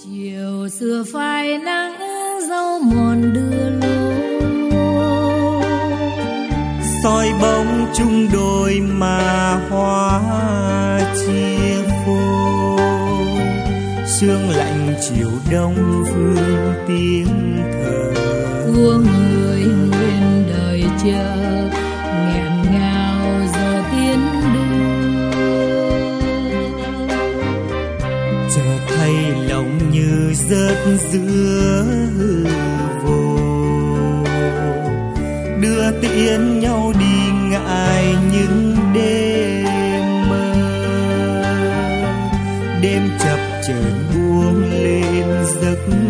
chiều xưa phai nắng dấu mòn đưa lối, soi bóng chung đôi mà hoa chia phôi, sương lạnh chiều đông vương tiếng thở của người nguyện đời chờ nghẹn ngào giờ tiến đưa, chờ thay lòng như rớt giữa hư vô, đưa tiễn nhau đi ngại những đêm mơ, đêm chập chờn buông lên giấc